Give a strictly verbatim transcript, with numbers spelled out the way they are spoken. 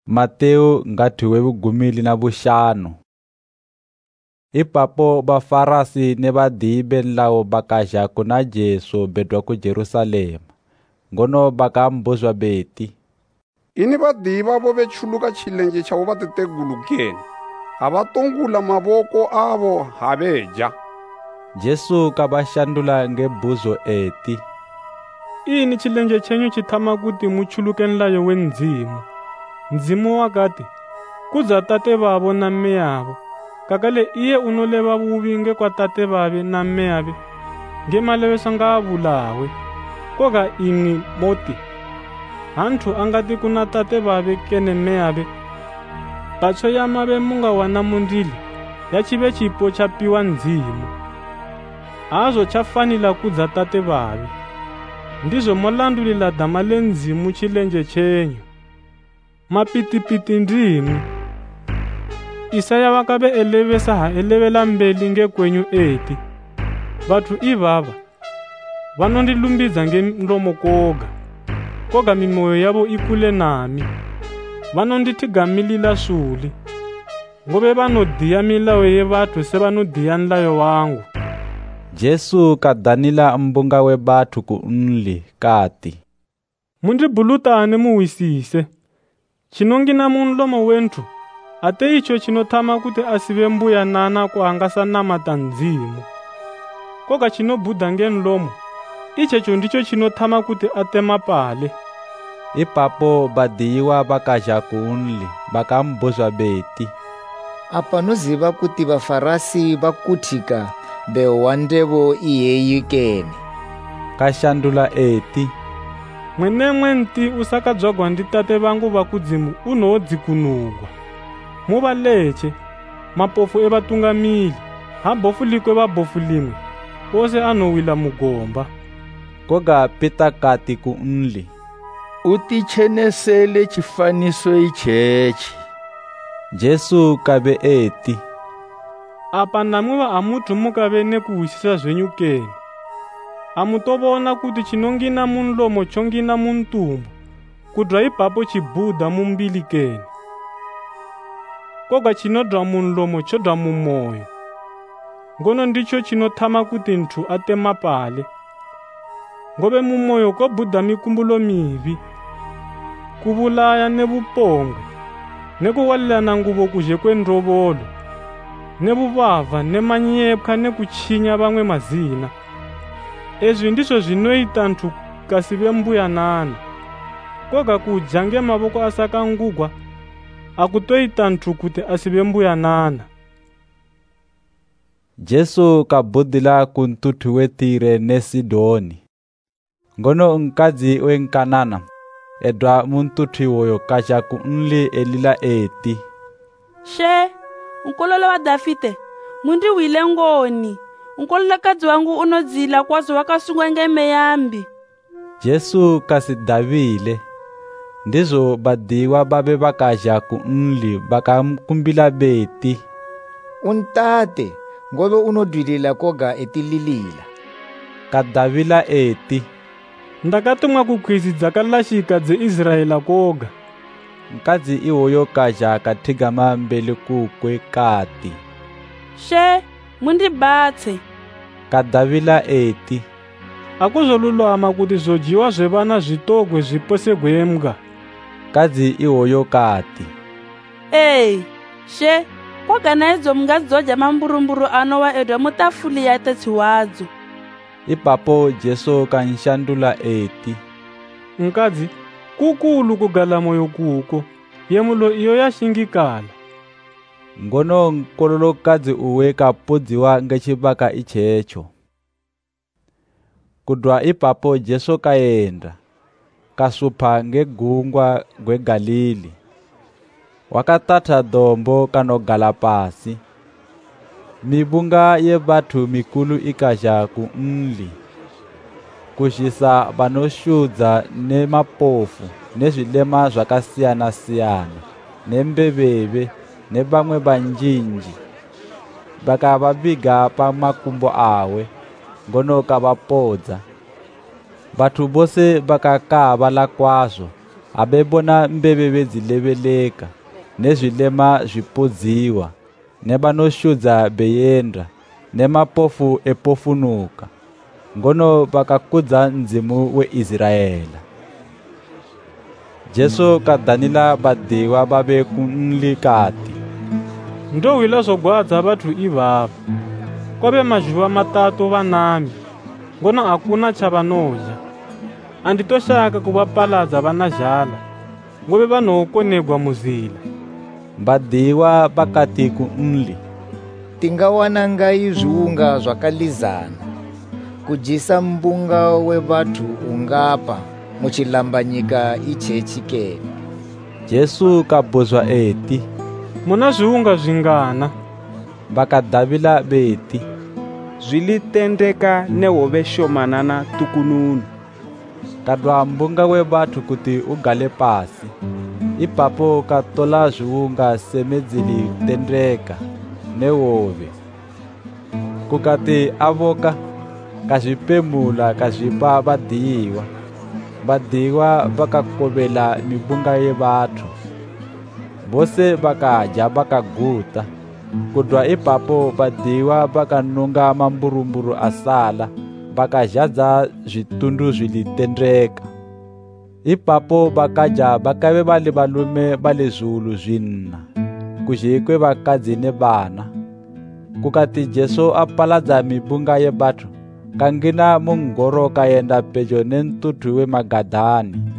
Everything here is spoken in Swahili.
Mateo ngathiwe vugumili na vuxanu. Ipapo bafarasi ne vadiyi benlawo bakaja kuna Jesu bedwa ku Jerusalema. Ngono bakambuzwa beti, ini vadiyi vavo vechuluka chilenje chavo vatitegulukeni, avatongula mavoko avo haveja. Jesu kabashandula ngebuzo eti, ini chilenje chenyu chithama kuti muchulukeni layo wenzimu. Nzimu wakati, kuza tate vavo na mme yavo, kakale iye unoleva vuvi nge kwa tate vave na mme yave, nge malevesa nga avulawe. Koga ingi moti, hanthu angati kuna tate vave kene mme yave, patso ya mave munga wana mundili, ya chive chipo chapiwa nzimu. Azo chafanila kuza tate vave, ndizo molandulila dama le nzimu chilenje chenyu. Mapitipiti ndimi. Isaya wakabe elevesa ha elevela mbeli nge kwenyu eti, vathu ivava vanondilumbiza nge mlomo koga, koga mimoyo yavo ikule nami. Vanondithigamilila suli, ngobe vanodiya milayo ye vathu se vanodiya nlayo wangu. Jesu kadanila mbunga we bathu ku unli kati, mundibulutane muwisise. Chinongina munlomo wenthu, ate icho chinothama kuti asive mbuya nana kuhangasa namata nzimu. Koga chinobudha ngenlomo, ichecho ndicho chinothama kuti atema pale. Ipapo badiyiwa bakaja ku unli bakambuzwa beti, apa noziva kuti vafarasi vakuthika mbeu wa ndevo iyeyi kene? Kashandula eti, mwenemwe nti usakadzwagwa ndi tate vangu vakudzimu unodzikunugwa. Muvaleche mapofu evatungamili, habofu likwe vabofu limwe, ose anowila mugomba. Koga pita kati ku unli, utichenesele chifaniso ichechi. Jesu kabe eti, apa namwiva amuthu mukave ne kuwisisa zvenyu kene. Amutovona kuti chinongina munlomo chongina muntumbu, kudra ipapo chibudha mumbili kene. Koga chinodra munlomo chodra mumoyo, ngono ndicho chinothama kuti nthu atema pale. Ngobe mumoyo kobudha mikumbulo mivi, kuvulaya ne vupongwe, ne kuwalelana nguvo kuje kwendrovolo, ne vuvava ne manyepha ne kuchinya vamwe mazina. Ezwi ndiso zvinoita nthu kasive mbuya nana. Koga kudya nge mavoko asakangugwa, akutoita nthu kuti asive mbuya nana. Jesu kabudila ku ntuthu we Tire ne Sidoni. Ngono nkadzi wenkanana edwa muntuthu iwoyo kaja ku unli elila eti, she nkololo wa Dafite, mundi wile ngoni. Nkololakadzi wangu unodzila kwazo wakasungwa nge meyambi. Jesu kasidavile. Ndizo badiyiwa babe bakaja ku unli bakamkumbila beti, untate ngobe unodwilila koga etililila. Kadavila eti, ndakatumwa kukhwizidza kalashika dze Israela koga. Nkadzi iwoyo kaja kathigama mbele kukwe kati, she mundibatse. Kadavila eti, akuzolulama kuti zojiwa zvevana zvitogwe zviposegwe mbwa. Kadzi iwoyo kati, Ei, she koga naidzo mungadzoja mamburumburu anowa edwa mutafuli ya tetsi wadzo. Ipapo Jesu kanshandula eti, nkadzi kukulu kugala moyo kuko, yemulo iyo yashingikala. Ngono nkololokadzi uwe kapudziwa ngechibaka ichecho. Kudwa ipapo Jesu kaenda, kasupha ngegungwa gwe Galili. Wakatatha dombo kanogala pasi. Mibunga ye vathu mikulu ikaja ku unli, kushisa vanoshudza ne mapofu, ne zvilema zvakasiyana siyana, ne mbeveve, ne vamwe vanjinji. Vakavaviga pa makumbo awe, ngono kavapodza. Vathu bose vakakava la kwazo, abebona mbeveve zilebeleka nezvilema zvipodziwa nebanoshudza beyenda nemapofu epofunuka ngono vakakudza nzimu weIsraela. Jesu kadanila badiwa babe kunlikati ndo wila zogwadza vathu ivava kwabe majuva matatu vanami ngono hakuna chavanoja anditoshaka kuvapaladza vana zhala ngove vanokonegwa muzila. badiwa bakati kunli tingawana ngai zviunga zvakalizana kujisa mbunga wevathu ungapa muchilambanyika ichechi kene. Jesu kabuzwa eti muna zviunga zvingana? Vakadavila beti zvilitendeka nehove shomanana tukununu. Kadwa mbunga wevathu kuti ugale pasi ipapo katola zviunga semedzili tendeka nehove kukati avoka kazvipemula kazvipa badiwa. Badiwa vakakovela mibunga yevathu vose vakadya vakaguta. Kudwa ipapo badiwa vakanunga mamburumburu asala vakazhadza zvitundu zvilitendeka. Ipapo vakadya vakave vali valume vale zviulu zvinna kuzhikwe vakadzi nevana. Kukati Jesu apaladza mibunga yevathu kangina mungoro kaenda pedyo nentutu wemagadhani.